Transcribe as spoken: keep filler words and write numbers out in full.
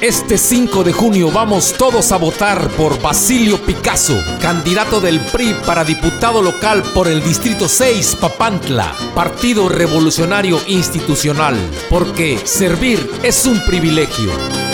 Este cinco de junio vamos todos a votar por Basilio Picasso, candidato del P R I para diputado local por el Distrito seis, Papantla, Partido Revolucionario Institucional, porque servir es un privilegio.